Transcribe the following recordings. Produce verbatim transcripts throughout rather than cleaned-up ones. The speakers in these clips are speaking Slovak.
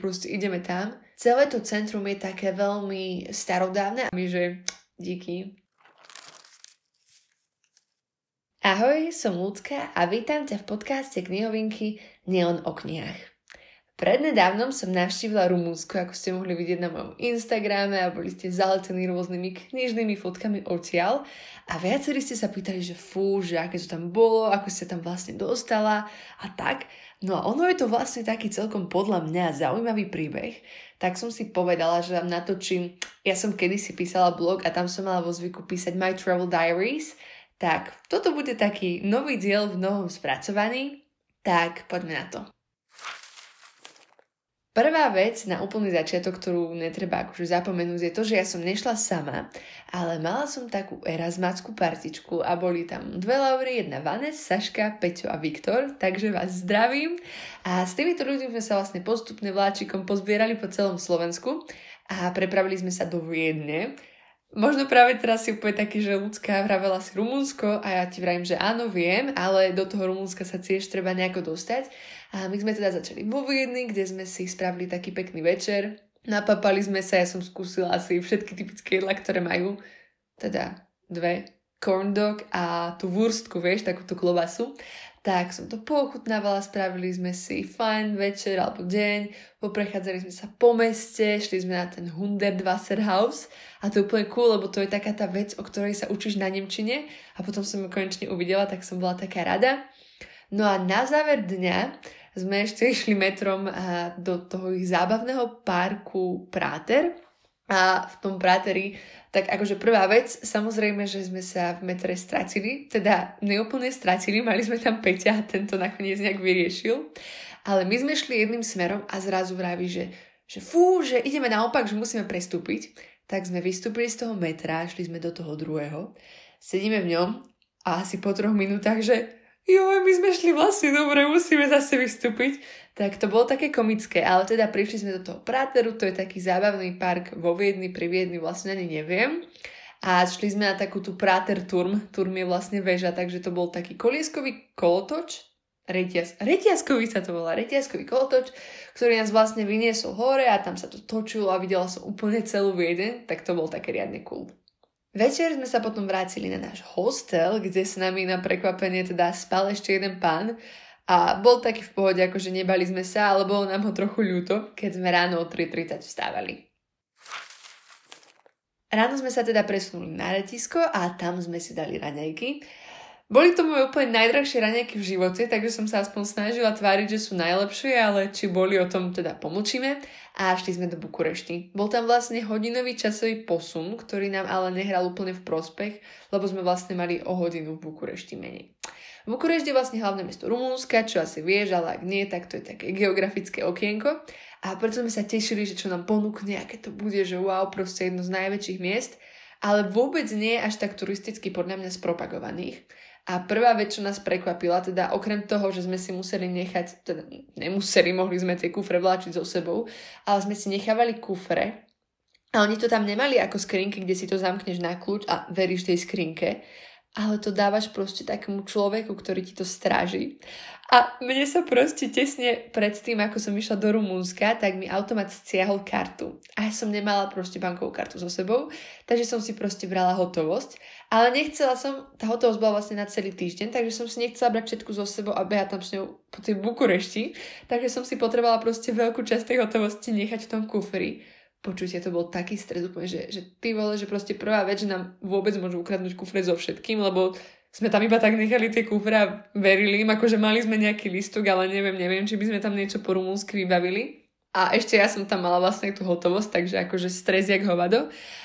proste ideme tam. Celé to centrum je také veľmi starodávne a my, že díky. Ahoj, som Ľudská a vítam ťa v podcaste Knihovinky nielen o knihách. Prednedávnom som navštívila Rumunsko, ako ste mohli vidieť na mojom Instagrame a boli ste zaletení rôznymi knižnými fotkami odtiaľ a viacerí ste sa pýtali, že fú, že aké to tam bolo, ako ste tam vlastne dostala a tak. No a ono je to vlastne taký celkom podľa mňa zaujímavý príbeh, tak som si povedala, že vám natočím, ja som kedysi písala blog a tam som mala vo zvyku písať My Travel Diaries. Tak, toto bude taký nový diel v novom spracovaní, tak poďme na to. Prvá vec na úplný začiatok, ktorú netreba akože zapomenúť, je to, že ja som nešla sama, ale mala som takú erasmáckú partičku a boli tam dve Laury, jedna Vanessa, Saška, Peťo a Viktor, takže vás zdravím. A s týmito ľuďmi sme sa vlastne postupne vláčikom pozbierali po celom Slovensku a prepravili sme sa do Viedne. Možno práve teraz si úplne taký, že Ľudská vravela si Rumunsko a ja ti vravím, že áno, viem, ale do toho Rumunska sa tiež treba nejako dostať. A my sme teda začali vo Viedni, kde sme si spravili taký pekný večer. Napapali sme sa, ja som skúsila asi všetky typické jedlá, ktoré majú, teda dve, corn dog a tú wurstku, vieš, takú tú klobasu. Tak som to pochutnávala, spravili sme si fajn večer alebo deň, poprechádzali sme sa po meste, šli sme na ten hundert Wasserhaus a to je úplne cool, lebo to je taká tá vec, o ktorej sa učíš na nemčine a potom som ju konečne uvidela, tak som bola taká rada. No a na záver dňa sme ešte išli metrom do toho ich zábavného parku Práter a v tom Práteri tak akože prvá vec, samozrejme, že sme sa v metre stratili, teda neúplne stratili, mali sme tam Peťa a tento nakoniec nejak vyriešil, ale my sme šli jedným smerom a zrazu vraví, že, že fú, že ideme naopak, že musíme prestúpiť, tak sme vystúpili z toho metra, šli sme do toho druhého, sedíme v ňom a asi po troch minútach, že joj, my sme šli vlastne dobre, musíme zase vystúpiť. Tak to bolo také komické, ale teda prišli sme do toho Práteru, to je taký zábavný park vo Viedni, pri Viedni vlastne ani neviem. A šli sme na takú tú Práter Turm, Turm je vlastne väža, takže to bol taký kolieskový kolotoč, reťaz, reťazkový sa to volá, reťazkový kolotoč, ktorý nás vlastne vyniesol hore a tam sa to točilo a videla som úplne celú Viedeň, tak to bol také riadne cool. Večer sme sa potom vrátili na náš hostel, kde s nami na prekvapenie teda spal ešte jeden pán a bol taký v pohode, akože nebali sme sa, ale bolo nám ho trochu ľúto, keď sme ráno o tri tridsať vstávali. Ráno sme sa teda presunuli na letisko a tam sme si dali raňajky. Boli to moje úplne najdrahšie raňajky v živote, takže som sa aspoň snažila tváriť, že sú najlepšie, ale či boli, o tom teda pomlčíme. A šli sme do Bukurešti. Bol tam vlastne hodinový časový posun, ktorý nám ale nehral úplne v prospech, lebo sme vlastne mali o hodinu v Bukurešti menej. Bukurešť je vlastne hlavné mesto Rumunska, čo asi vieš, ale ak nie, tak to je také geografické okienko. A preto sme sa tešili, že čo nám ponúkne, aké to bude, že wow, proste jedno z najväčších miest, ale vôbec nie až tak turisticky podľa mňa spropagovaných. A prvá vec, čo nás prekvapila, teda okrem toho, že sme si museli nechať, teda nemuseli, mohli sme tie kufre vláčiť so sebou, ale sme si nechávali kufre a oni to tam nemali ako skrinky, kde si to zamkneš na kľúč a veríš tej skrinke, ale to dávaš proste takému človeku, ktorý ti to stráži. A mne sa proste tesne pred tým, ako som išla do Rumunska, tak mi automat stiahol kartu. A ja som nemala proste bankovú kartu so sebou, takže som si proste brala hotovosť. Ale nechcela som, tá hotovosť bola vlastne na celý týždeň, takže som si nechcela brať všetku so sebou a behať tam s ňou po tej Bukurešti. Takže som si potrebovala proste veľkú časť tej hotovosti nechať v tom kufri. Počujte, to bol taký stres úplne, že, že ty vole, že proste prvá vec, že nám vôbec môžu ukradnúť kufre so všetkým, lebo sme tam iba tak nechali tie kufre a verili im, akože mali sme nejaký listok, ale neviem, neviem, či by sme tam niečo po rumúnsky vybavili. A ešte ja som tam mala vlastne tú hotovosť, takže akože stres jak hovado.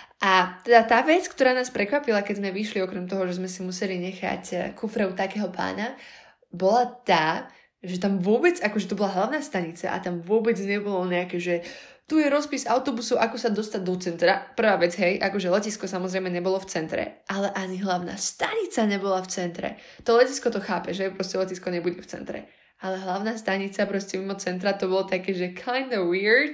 A teda tá vec, ktorá nás prekvapila, keď sme vyšli, okrem toho, že sme si museli nechať kufre u takého pána, bola tá, že tam vôbec, akože to bola hlavná stanica a tam vôbec nebolo nejaké, že tu je rozpis autobusov, ako sa dostať do centra. Prvá vec, hej, akože letisko samozrejme nebolo v centre, ale ani hlavná stanica nebola v centre. To letisko to chápe, že proste letisko nebude v centre. Ale hlavná stanica proste mimo centra, to bolo také, že kinda weird,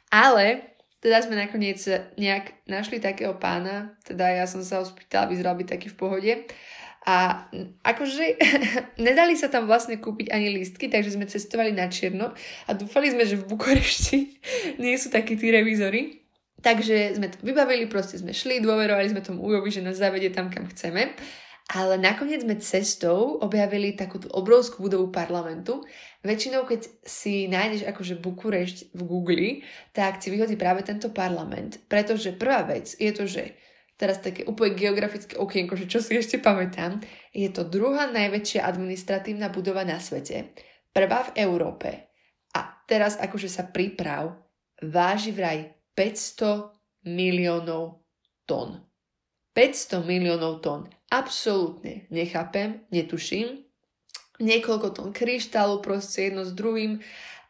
ale teda sme nakoniec nejak našli takého pána, teda ja som sa ho spýtala, vyzeral byť taký v pohode. A akože nedali sa tam vlastne kúpiť ani lístky, takže sme cestovali na čierno a dúfali sme, že v Bukurešti nie sú takí tí revízori. Takže sme to vybavili, proste sme šli, dôverovali sme tomu Ujovi, že nás zavedie tam, kam chceme. Ale nakoniec sme cestou objavili takú tú obrovskú budovu parlamentu. Väčšinou, keď si nájdeš akože Bukurešť v Google, tak si vyhodí práve tento parlament. Pretože prvá vec je to, že teraz také úplne geografické okienko, že čo si ešte pamätám, je to druhá najväčšia administratívna budova na svete. Prvá v Európe. A teraz akože sa priprav, váži vraj päťsto miliónov tón. päťsto miliónov tón. Absolútne nechápem, netuším. Niekoľko tón kryštálu, proste jedno s druhým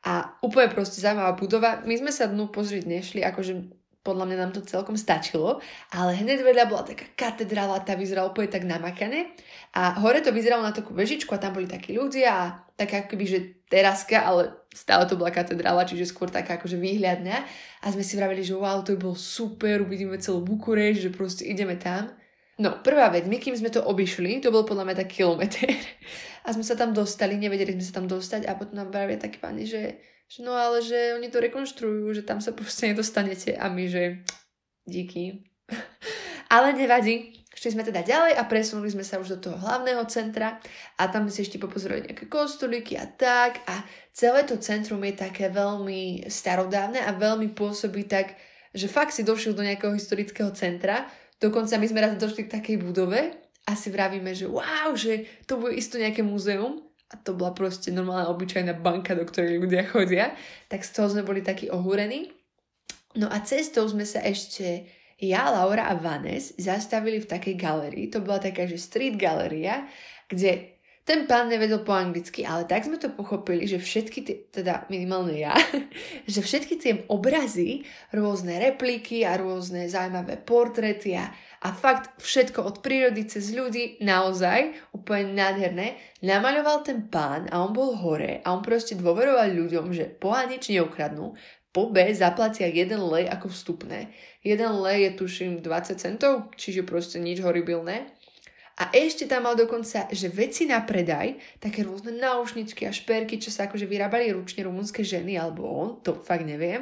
a úplne proste zaujímavá budova. My sme sa dnu pozrieť nešli, akože podľa mňa nám to celkom stačilo, ale hneď vedľa bola taká katedrála, tá vyzerala úplne tak namakané a hore to vyzeralo na takú vežičku a tam boli takí ľudia a taká akoby, že teraska, ale stále to bola katedrála, čiže skôr taká akože výhľadná a sme si vraveli, že wow, to by bolo super, uvidíme celú Bukurešť, že proste ideme tam. No, prvá vec, my kým sme to obišli, to bol podľa mňa tak kilometr a sme sa tam dostali, nevedeli sme sa tam dostať a potom nám pravia takí páni, že že no ale že oni to rekonštruujú, že tam sa proste nedostanete a my, že díky. Ale nevadí. Šli sme teda ďalej a presunuli sme sa už do toho hlavného centra a tam si ešte popozorili nejaké kostolíky a tak a celé to centrum je také veľmi starodávne a veľmi pôsobí tak, že fakt si došiel do nejakého historického centra. Dokonca my sme raz došli k takej budove a si vravíme, že wow, že to bude isto nejaké múzeum. A to bola proste normálna obyčajná banka, do ktorej ľudia chodia. Tak z toho sme boli takí ohúrení. No a cestou sme sa ešte ja, Laura a Vanes zastavili v takej galerii. To bola taká, že street galeria, kde ten pán nevedel po anglicky, ale tak sme to pochopili, že všetky tie, teda minimálne ja, že všetky tie obrazy, rôzne repliky a rôzne zaujímavé portréty a A fakt všetko od prírody cez ľudí, naozaj úplne nádherné, namaľoval ten pán a on bol hore a on proste dôveroval ľuďom, že po A nič neukradnú, po B zaplatia jeden lej ako vstupné. Jeden lej je tuším dvadsať centov, čiže proste nič horibilné. A ešte tam mal dokonca, že veci na predaj, také rôzne náušničky a šperky, čo sa akože vyrábali ručne rumunské ženy, alebo on, to fakt neviem.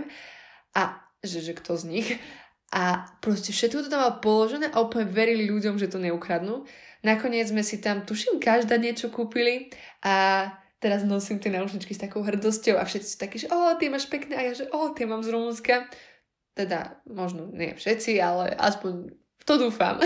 A že, že kto z nich... A proste všetko to tam mal položené a úplne verili ľuďom, že to neukradnú. Nakoniec sme si tam, tuším, každá niečo kúpili a teraz nosím tie náušničky s takou hrdosťou a všetci sú takí, že o, ty máš pekné a ja, že o, ty mám z Rumunska. Teda, možno nie všetci, ale aspoň v to dúfam.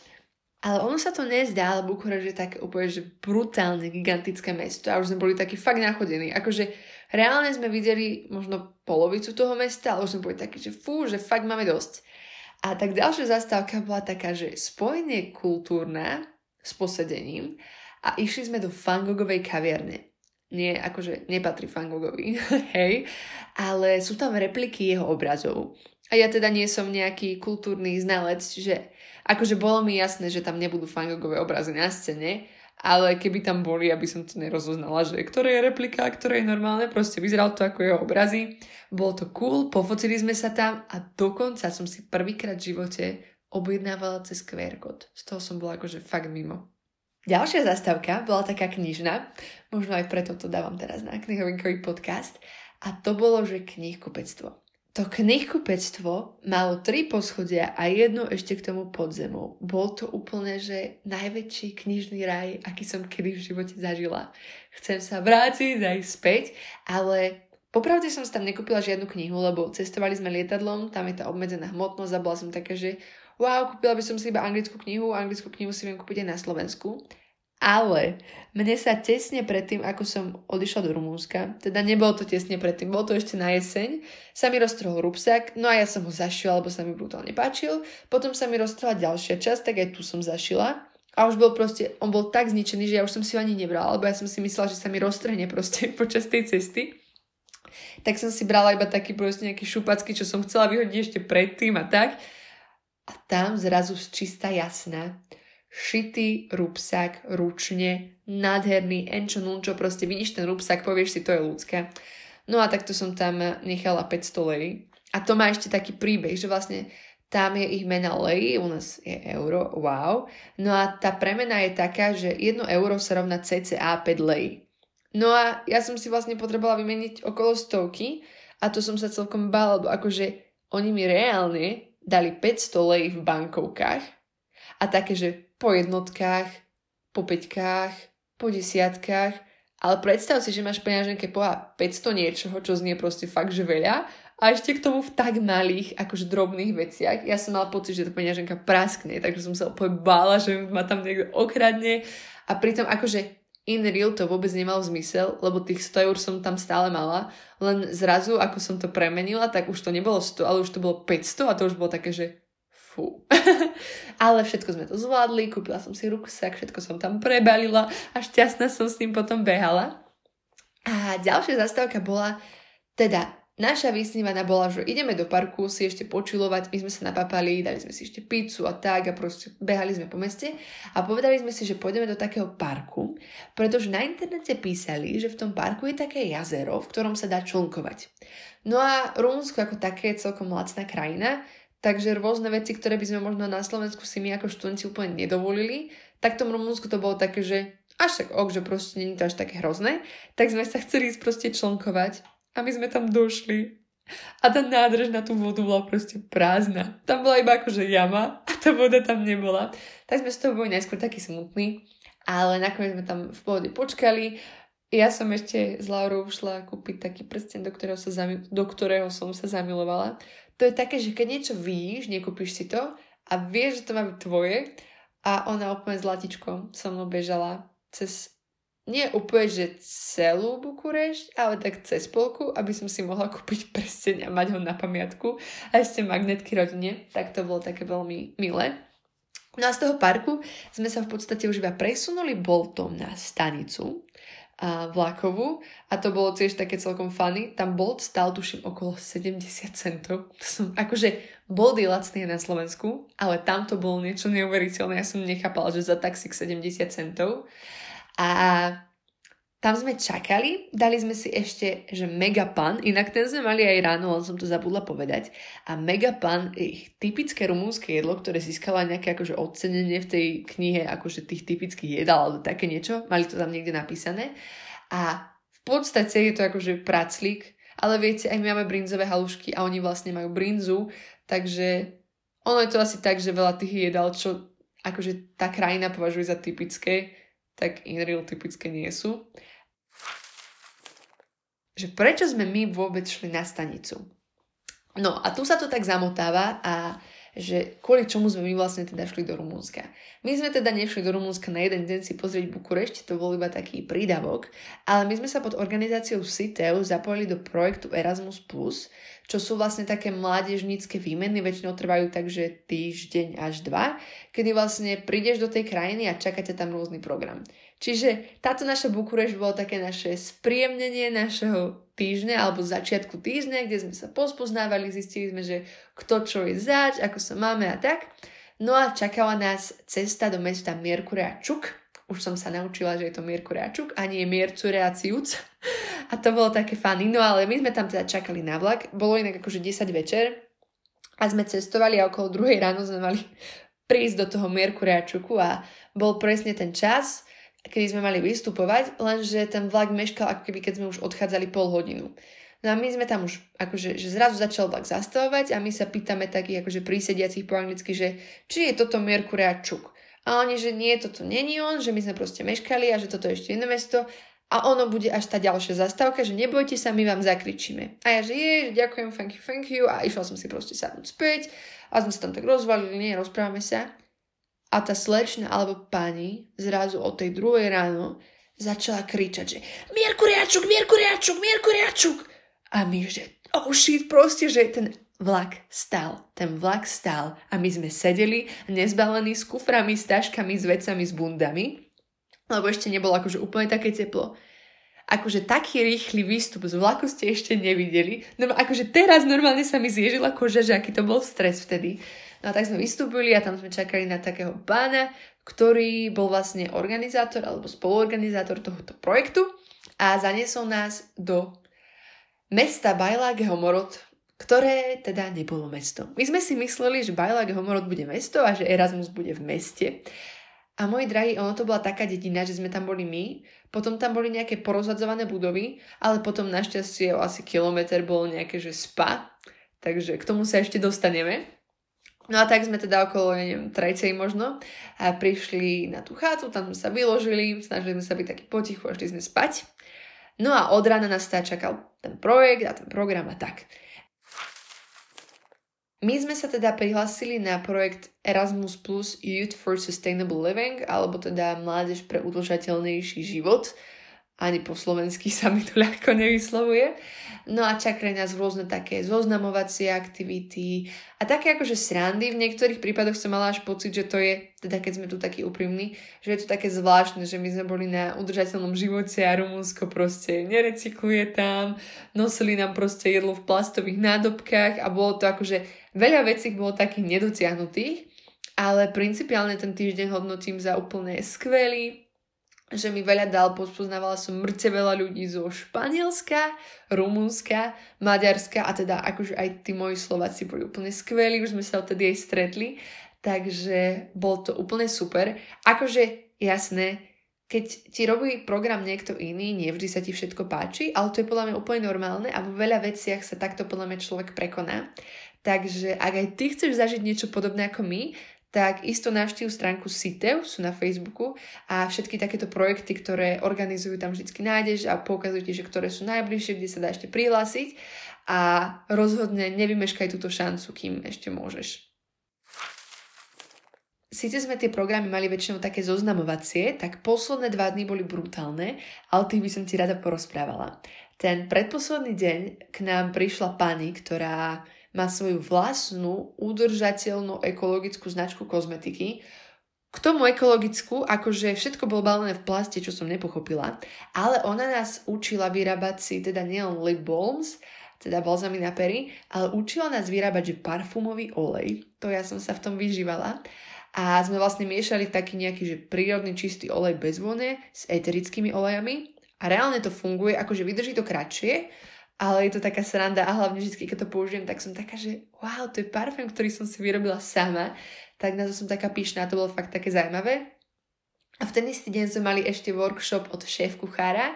Ale ono sa to nezdá, ale Bukurešť je také úplne, že brutálne gigantické mesto a už sme boli takí fakt nachodení. Akože reálne sme videli možno polovicu toho mesta, ale už sme boli takí, že fú, že fakt máme dosť. A tak ďalšia zastávka bola taká, že spojenie kultúrna s posedením a išli sme do Van Gogovej kaviarne. Nie, akože nepatrí Van Gogovi, hej, ale sú tam repliky jeho obrazov. A ja teda nie som nejaký kultúrny znalec, čiže akože bolo mi jasné, že tam nebudú Van Gogové obrazy na scéne, ale keby tam boli, aby som to nerozoznala, že ktoré je replika a ktoré je normálne, proste vyzeralo to ako jeho obrazy. Bolo to cool, pofotili sme sa tam a dokonca som si prvýkrát v živote objednávala cez kú er kód. Z toho som bola akože fakt mimo. Ďalšia zastávka bola taká knižná, možno aj preto to dávam teraz na knihovinkový podcast, a to bolo, že knihkupectvo. To knihkupectvo malo tri poschodia a jedno ešte k tomu podzemou. Bol to úplne, že najväčší knižný raj, aký som kedy v živote zažila. Chcem sa vrátiť aj späť, ale popravde som sa tam nekúpila žiadnu knihu, lebo cestovali sme lietadlom, tam je tá obmedzená hmotnosť a bola som taká, že wow, kúpila by som si iba anglickú knihu, anglickú knihu si viem kúpiť aj na Slovensku. Ale mne sa tesne predtým, ako som odišla do Rumunska, teda nebolo to tesne predtým, bolo to ešte na jeseň, sa mi roztrhol rúbsak, no a ja som ho zašila, lebo sa mi brutálne páčil. Potom sa mi roztrhla ďalšia časť, tak aj tu som zašila. A už bol proste, on bol tak zničený, že ja už som si ho ani nebrala, lebo ja som si myslela, že sa mi roztrhne proste počas tej cesty. Tak som si brala iba taký proste nejaký šupacký, čo som chcela vyhodiť ešte predtým a tak. A tam zrazu čistá jasná, šitý rúbsak, ručne, nádherný, enčo nunčo, proste vidíš ten rúbsak, povieš si, to je ľudská. No a takto som tam nechala päťsto lei. A to má ešte taký príbeh, že vlastne tam je ich mena lei, u nás je euro, wow. No a tá premena je taká, že jedno euro sa rovná cca päť lei. No a ja som si vlastne potrebovala vymeniť okolo stovky a to som sa celkom bála, lebo akože oni mi reálne dali päťsto lei v bankovkách a také, že po jednotkách, po päťkách, po desiatkách, ale predstav si, že máš peňaženke po päťsto niečoho, čo znie proste fakt, že veľa. A ešte k tomu v tak malých, akože drobných veciach. Ja som mala pocit, že tá peňaženka praskne, takže som sa úplne bála, že ma tam niekto okradne. A pritom akože in real to vôbec nemalo zmysel, lebo tých sto eur som tam stále mala. Len zrazu, ako som to premenila, tak už to nebolo sto, ale už to bolo päťsto a to už bolo také, že fú. Ale všetko sme to zvládli, kúpila som si ruksak, všetko som tam prebalila a šťastná som s tým potom behala. A ďalšia zastávka bola, teda naša vysnívaná bola, že ideme do parku si ešte počilovať, my sme sa napapali, dali sme si ešte pizzu a tak a proste behali sme po meste a povedali sme si, že pôjdeme do takého parku, pretože na internete písali, že v tom parku je také jazero, v ktorom sa dá člnkovať. No a Rumunsko ako také je celkom lacná krajina, takže rôzne veci, ktoré by sme možno na Slovensku si my ako študenti úplne nedovolili, tak v tom Rumunsku to bolo také, že až tak ok, že proste nie je to až také hrozné, tak sme sa chceli ísť proste člnkovať. A my sme tam došli a tá nádrž na tú vodu bola proste prázdna. Tam bola iba akože jama a tá voda tam nebola. Tak sme z toho boli najskôr takí smutní, ale nakoniec sme tam v pohode počkali. Ja som ešte s Laurou šla kúpiť taký prsten, do ktorého, sa zami- do ktorého som sa zamilovala. To je také, že keď niečo vidíš, nekúpiš si to a vieš, že to má byť tvoje a ona úplne zlatičko so mnou bežala cez nie úplne, že celú Bukurešť, ale tak cez polku, aby som si mohla kúpiť prsteň a mať ho na pamiatku a ešte magnetky rodine, tak to bolo také veľmi milé. No a z toho parku sme sa v podstate už iba presunuli Boltom na stanicu a vlakovú a to bolo tiež také celkom funny. Tam Bolt stál tuším okolo sedemdesiat centov. To som, akože Bolt je lacný na Slovensku, ale tam to bolo niečo neuveriteľné. Ja som nechápala, že za taxík sedemdesiat centov. A tam sme čakali, dali sme si ešte, že Megapan, inak ten sme mali aj ráno, len som to zabudla povedať. A Megapan je ich typické rumúnske jedlo, ktoré získalo aj nejaké akože ocenenie v tej knihe, akože tých typických jedál, alebo také niečo. Mali to tam niekde napísané. A v podstate je to akože praclík, ale viete, aj my máme brinzové halušky a oni vlastne majú brinzu, takže ono je to asi tak, že veľa tých jedál, čo akože tá krajina považuje za typické, tak in real typické nie sú. Že prečo sme my vôbec šli na stanicu? No a tu sa to tak zamotáva a že kvôli čomu sme my vlastne teda šli do Rumunska. My sme teda nešli do Rumunska na jeden deň si pozrieť Bukurešť, to bol iba taký prídavok, ale my sme sa pod organizáciou SITEU zapojili do projektu Erasmus plus, čo sú vlastne také mládežnícke výmeny, väčšinou trvajú takže týždeň až dva, kedy vlastne prídeš do tej krajiny a čakáte tam rôzny program. Čiže táto naša Bukurešť bolo také naše spríjemnenie našeho týždňa alebo začiatku týždňa, kde sme sa pospoznávali, zistili sme, že kto čo je zač, ako sa máme a tak. No a čakala nás cesta do mesta Miercurea-Ciuc. Už som sa naučila, že je to Miercurea-Ciuc a nie Miercurea-Ciuc. A to bolo také funny. No ale my sme tam teda čakali na vlak. Bolo inak akože desať večer a sme cestovali a okolo druhej ráno sme mali prísť do toho Miercurea-Ciucu a bol presne ten čas, kedy sme mali vystupovať, lenže ten vlak meškal, ako keby keď sme už odchádzali pol hodinu. No a my sme tam už, akože, že zrazu začal vlak zastavovať a my sa pýtame takých akože prísediacich po anglicky, že či je toto Miercurea-Ciuc. A oni, že nie, toto není on, že my sme proste meškali a že toto je ešte jedno mesto a ono bude až tá ďalšia zastávka, že nebojte sa, my vám zakričíme. A ja, že je, ďakujem, thank you, thank you a išla som si proste sadnúť späť a sme sa tam tak rozvalili, nie, rozprávame sa. A tá slečna alebo pani zrazu od tej druhej ráno začala kričať, že Miercurea-Ciuc, Miercurea-Ciuc, Miercurea-Ciuc. A my, že oh shit, proste, že ten vlak stál. Ten vlak stál a my sme sedeli nezbalení s kuframi, s taškami, s vecami, s bundami, lebo ešte nebolo akože úplne také teplo. Akože taký rýchly výstup z vlaku ste ešte nevideli. No akože teraz normálne sa mi zježila koža, že aký to bol stres vtedy. No a tak sme vystúpili a tam sme čakali na takého pána, ktorý bol vlastne organizátor alebo spoluorganizátor tohoto projektu a zaniesol nás do mesta Bailage Homorod, ktoré teda nebolo mesto. My sme si mysleli, že Bajlák Homorod bude mesto a že Erasmus bude v meste. A moji drahí, ono to bola taká dedina, že sme tam boli my, potom tam boli nejaké porozhadzované budovy, ale potom našťastie o asi kilometr bolo nejaké, že spa, takže k tomu sa ešte dostaneme. No a tak sme teda okolo, neviem, tretej možno a prišli na tú chátu, tam sme sa vyložili, snažili sme sa byť taký potichu a šli sme spať. No a od rána nás teda čakal ten projekt a ten program a tak. My sme sa teda prihlásili na projekt Erasmus plus Youth for Sustainable Living, alebo teda Mládež pre udržateľnejší život. Ani po slovensky sa mi to ľahko nevyslovuje. No a čakali nás rôzne také zoznamovacie aktivity a také akože srandy. V niektorých prípadoch som mala až pocit, že to je, teda keď sme tu takí úprimní, že je to také zvláštne, že my sme boli na udržateľnom živote a Rumunsko proste nerecykluje tam, nosili nám proste jedlo v plastových nádobkách a bolo to akože veľa vecí bolo takých nedotiahnutých, ale principiálne ten týždeň hodnotím za úplne skvelý, že mi veľa dal, poznávala som mŕte veľa ľudí zo Španielska, Rumunska, Maďarska a teda akože aj tí moji Slováci boli úplne skvelí, už sme sa odtedy aj stretli, takže bol to úplne super. Akože jasné, keď ti robí program niekto iný, nevždy sa ti všetko páči, ale to je podľa mňa úplne normálne a vo veľa veciach sa takto podľa mňa človek prekoná. Takže ak aj ty chceš zažiť niečo podobné ako my, tak isto navštív stránku Sitev, sú na Facebooku a všetky takéto projekty, ktoré organizujú, tam vždycky nájdeš a poukazujú ti, že ktoré sú najbližšie, kde sa dá ešte prihlásiť a rozhodne nevymeškaj túto šancu, kým ešte môžeš. Sice sme tie programy mali väčšinou také zoznamovacie, tak posledné dva dny boli brutálne, ale tých by som ti rada porozprávala. Ten predposledný deň k nám prišla pani, ktorá má svoju vlastnú udržateľnú ekologickú značku kozmetiky. K tomu ekologickú, akože všetko bolo balené v plaste, čo som nepochopila, ale ona nás učila vyrábať si teda nielen lip balms, teda balzamy na pery, ale učila nás vyrábať, že parfumový olej. To ja som sa v tom vyžívala. A sme vlastne miešali taký nejaký, že prírodný čistý olej bez vône s eterickými olejami. A reálne to funguje, akože vydrží to kratšie, ale je to taká sranda a hlavne vždy, keď to použijem, tak som taká, že wow, to je parfém, ktorý som si vyrobila sama. Tak na to som taká pyšná, to bolo fakt také zaujímavé. A v ten istý deň sme mali ešte workshop od šéf kuchára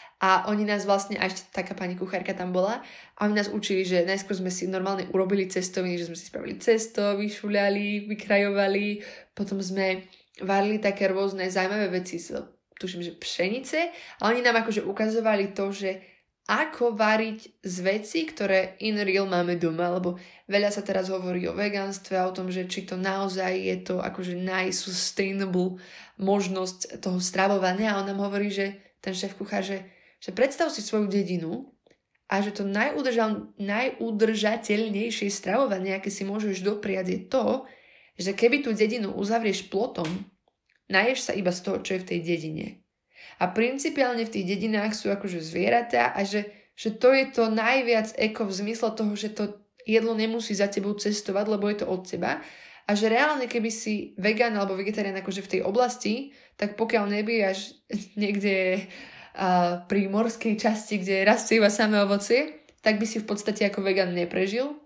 a oni nás vlastne, a ešte taká pani kuchárka tam bola, a oni nás učili, že najskôr sme si normálne urobili cestoviny, že sme si spravili cesto, vyšuľali, vykrajovali, potom sme varili také rôzne zaujímavé veci z, tuším, že pšenice a oni nám akože ukazovali to, že ako variť z vecí, ktoré in real máme doma, lebo veľa sa teraz hovorí o vegánstve a o tom, že či to naozaj je to akože najsustainable možnosť toho stravovania a on nám hovorí, že ten šéf kuchár, že, že predstav si svoju dedinu a že to najudržal, najudržateľnejšie stravovanie, aké si môžeš dopriať, je to, že keby tú dedinu uzavrieš plotom, naješ sa iba z toho, čo je v tej dedine. A principiálne v tých dedinách sú akože zvieratá a že, že to je to najviac eko v zmysle toho, že to jedlo nemusí za tebou cestovať, lebo je to od teba. A že reálne, keby si vegán alebo vegetarián akože v tej oblasti, tak pokiaľ nebývaš niekde uh, pri morskej časti, kde rastie iba samé ovocie, tak by si v podstate ako vegán neprežil.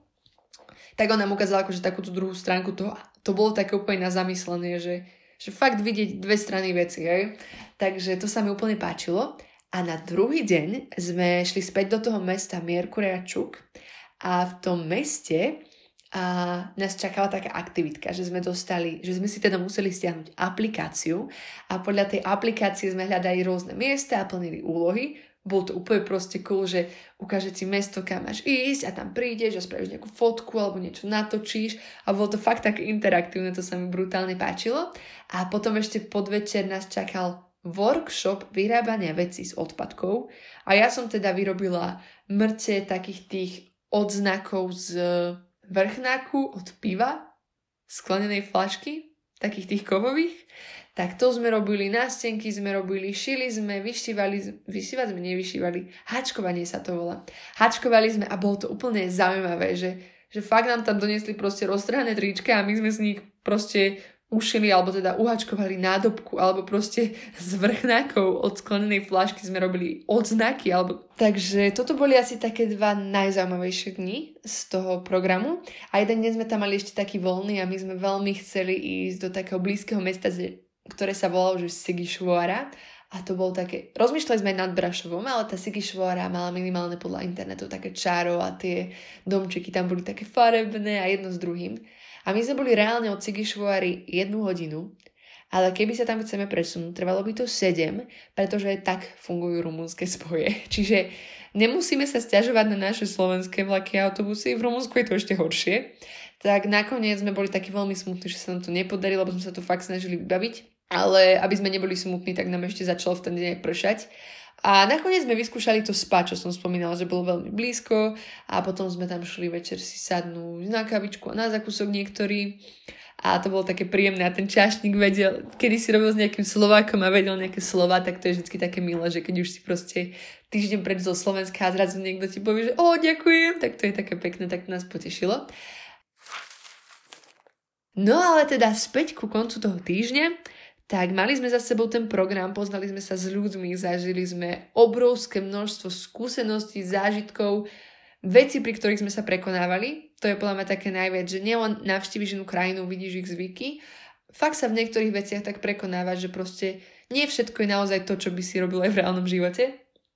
Tak on nám ukázal akože takúto druhú stránku toho. To bolo také úplne na zamyslenie, že že fakt vidieť dve strany veci, hej. Takže to sa mi úplne páčilo. A na druhý deň sme šli späť do toho mesta Miercurea-Ciuc a v tom meste a nás čakala taká aktivitka, že sme dostali, že sme si teda museli stiahnuť aplikáciu a podľa tej aplikácie sme hľadali rôzne miesta a plnili úlohy. Bolo to úplne proste cool, že ukáže ti mesto, kam máš ísť a tam prídeš a spravíš nejakú fotku alebo niečo natočíš a bolo to fakt tak interaktívne, to sa mi brutálne páčilo. A potom ešte podvečer nás čakal workshop vyrábania vecí z odpadkov a ja som teda vyrobila mŕte takých tých odznakov z vrchnáku od piva, sklenenej flašky, takých tých kovových. Tak to sme robili, nástenky sme robili, šili sme, vyšívali, vyšívali sme, nevyšívali, hačkovanie sa to volá. Hačkovali sme a bolo to úplne zaujímavé, že, že fakt nám tam doniesli proste roztrhané trička a my sme z nich proste ušili alebo teda uhačkovali nádobku alebo proste z vrchnákov od sklenenej fľašky sme robili odznaky alebo... Takže toto boli asi také dva najzaujímavejšie dni z toho programu a jeden deň sme tam mali ešte taký voľný a my sme veľmi chceli ísť do takého blízkeho mesta, ktoré sa volalo že Sigišvóra a to bolo také... Rozmýšľali sme aj nad Brašovom, ale tá Sigišvóra mala minimálne podľa internetu také čaro a tie domčeky tam boli také farebné a jedno s druhým. A my sme boli reálne od Sigišvóry jednu hodinu, ale keby sa tam chceme presunúť, trvalo by to sedem, pretože tak fungujú rumunské spoje. Čiže nemusíme sa sťažovať na naše slovenské vlaky a autobusy, v Rumunsku je to ešte horšie. Tak nakoniec sme boli takí veľmi smutní, že sa nám to nepodarilo, lebo sme sa to fakt snažili vybaviť, ale aby sme neboli smutní, tak nám ešte začalo v ten deň pršať. A nakoniec sme vyskúšali to spa, čo som spomínala, že bolo veľmi blízko a potom sme tam šli večer si sadnúť na kavičku a na zakusok niektorý a to bolo také príjemné a ten čašník vedel, kedy si robil s nejakým Slovákom a vedel nejaké slova, tak to je vždy také milé, že keď už si proste týždeň preč zo Slovenska a zrazu niekto ti povie, že o, ďakujem, tak to je také pekné, tak to nás potešilo. No ale teda späť ku koncu toho týždňa, tak mali sme za sebou ten program, poznali sme sa s ľuďmi, zažili sme obrovské množstvo skúseností, zážitkov, veci, pri ktorých sme sa prekonávali. To je podľa mňa také najviac, že nielen navštíviš inú krajinu, vidíš ich zvyky, fakt sa v niektorých veciach tak prekonávať, že proste nie všetko je naozaj to, čo by si robil aj v reálnom živote.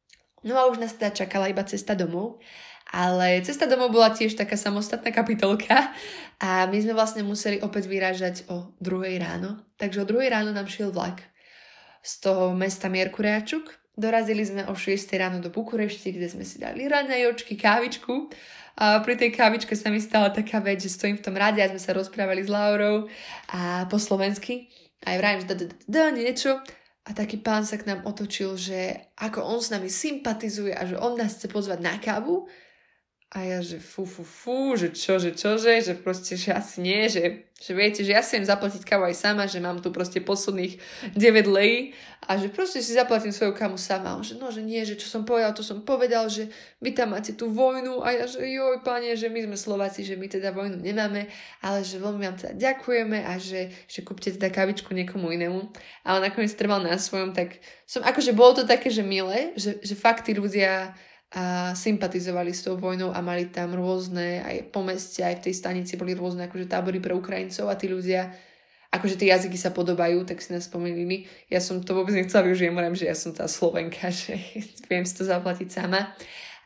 No a už nás teda čakala iba cesta domov. Ale cesta domov bola tiež taká samostatná kapitolka a my sme vlastne museli opäť vyrážať o druhej ráno. Takže o druhej ráno nám šiel vlak z toho mesta Miercureaciuk. Dorazili sme o šiestej ráno do Bukurešti, kde sme si dali raňajočky, kávičku. A pri tej kávičke sa mi stala taká vec, že stojím v tom rade a sme sa rozprávali s Laurou a po slovensky. A ja vravím, že da, da, da, niečo. A taký pán sa k nám otočil, že ako on s nami sympatizuje a že on nás chce pozvať na kávu. A ja, že fú, fú, fú, že čo, že čože, že proste, že asi nie, že, že viete, že ja si viem zaplatiť kávu aj sama, že mám tu proste posledných deväť lei a že proste si zaplatím svoju kávu sama. A on, že no, že nie, že čo som povedal, to som povedal, že vy tam máte tú vojnu a ja, že joj, pane, že my sme Slováci, že my teda vojnu nemáme, ale že veľmi vám teda ďakujeme a že, že kúpte teda kávičku niekomu inému. Ale nakoniec trval na svojom, tak som, akože bolo to také, že milé, že, že fakt tí ľudia a sympatizovali s tou vojnou a mali tam rôzne, aj po meste, aj v tej stanici boli rôzne akože tábory pre Ukrajincov a tí ľudia, akože tie jazyky sa podobajú, tak si nás spomenuli. Ja som to vôbec nechcela využiť, ja že ja som tá Slovenka, že viem si to zaplatiť sama.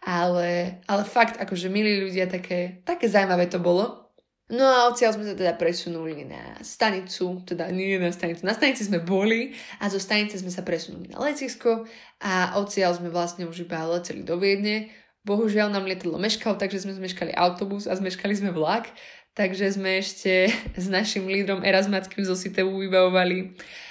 Ale, ale fakt, akože milí ľudia, také, také zaujímavé to bolo. No a odtiaľ sme sa teda presunuli na stanicu, teda nie na stanicu, na stanici sme boli a zo stanice sme sa presunuli na letisko a odtiaľ sme vlastne už iba leteli do Viedne. Bohužiaľ nám lietadlo meškalo, takže sme zmeškali autobus a zmeškali sme vlak, takže sme ešte s našim lídrom Erasmackým zo Sitevu vybavovali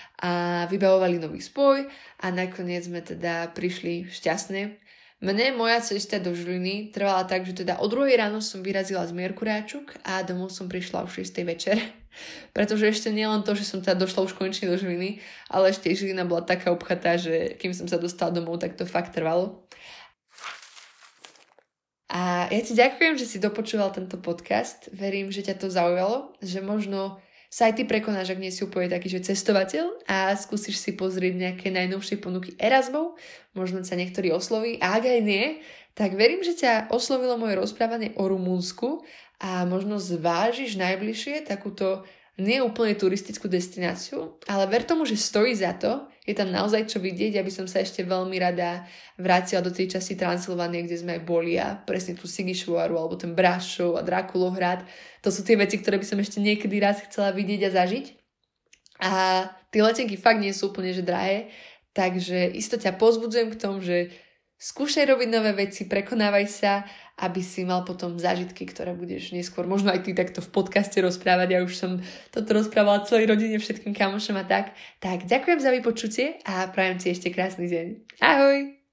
a vybavovali nový spoj a nakoniec sme teda prišli šťastne. Mne moja cesta do Žiliny trvala tak, že teda o druhej ráno som vyrazila z Miercureaciuk a domov som prišla o šiestej večer. Pretože ešte nielen to, že som teda došla už konečne do Žiliny, ale ešte Žilina bola taká obchatá, že kým som sa dostala domov, tak to fakt trvalo. A ja ti ďakujem, že si dopočúval tento podcast. Verím, že ťa to zaujalo, že možno sa aj ty prekonáš, ak nie si úplne taký, že cestovateľ a skúsiš si pozrieť nejaké najnovšie ponuky Erasmov, možno sa niektorý osloví a ak aj nie, tak verím, že ťa oslovilo moje rozprávanie o Rumunsku a možno zvážiš najbližšie takúto neúplne turistickú destináciu, ale ver tomu, že stojí za to, je tam naozaj čo vidieť, aby som sa ešte veľmi rada vrátila do tej časti Transylvánie, kde sme aj boli a presne tú Sigišvóru alebo ten Brašov a Drakulohrad. To sú tie veci, ktoré by som ešte niekedy raz chcela vidieť a zažiť. A tie letenky fakt nie sú úplne že drahé, takže isto ťa pozbudzujem k tomu, že skúšaj robiť nové veci, prekonávaj sa, aby si mal potom zážitky, ktoré budeš neskôr možno aj ty takto v podcaste rozprávať. Ja už som toto rozprávala celej rodine, všetkým kamošom a tak. Tak ďakujem za vypočutie a prajem ti ešte krásny deň. Ahoj!